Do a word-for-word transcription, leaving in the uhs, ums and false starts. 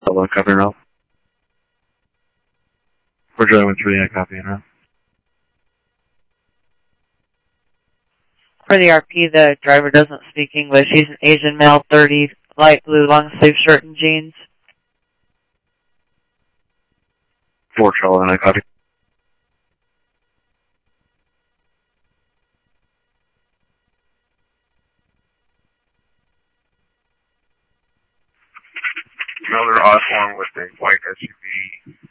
Hello, copy now. We're joining with three, I copy now. For the R P, the driver doesn't speak English. He's an Asian male, thirty, light blue, long sleeve shirt and jeans. Four, Charlie, and I copy. Another odd one with a white S U V.